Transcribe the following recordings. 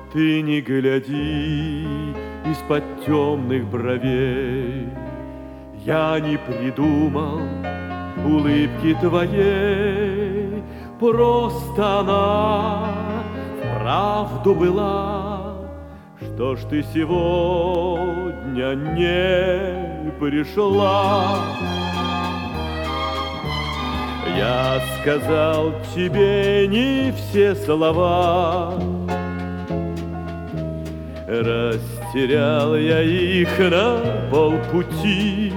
Ты не гляди из-под темных бровей, я не придумал улыбки твоей, просто она вправду была. Что ж ты сегодня не пришла? Я сказал тебе не все слова, растерял я их на полпути.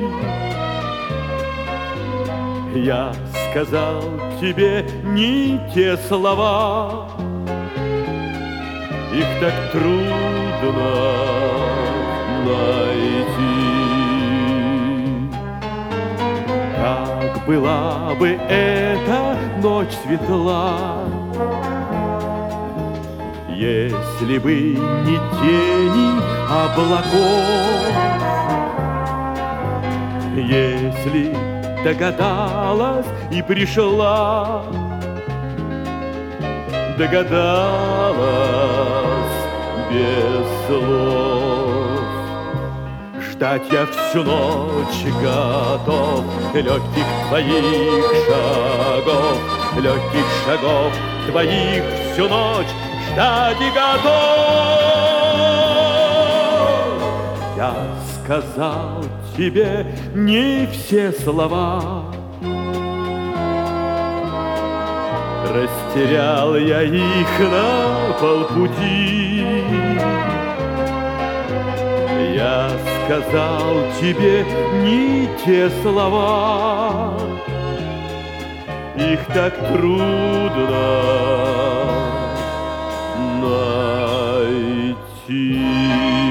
Я сказал тебе не те слова, их так трудно найти. Как была бы эта ночь светла, если бы не тени облаков, если догадалась и пришла, догадалась без слов. Ждать я всю ночь готов легких твоих шагов, легких шагов твоих всю ночь ждать и готов. Я сказал тебе не все слова, растерял я их на полпути. Я сказал тебе не те слова, их так трудно найти.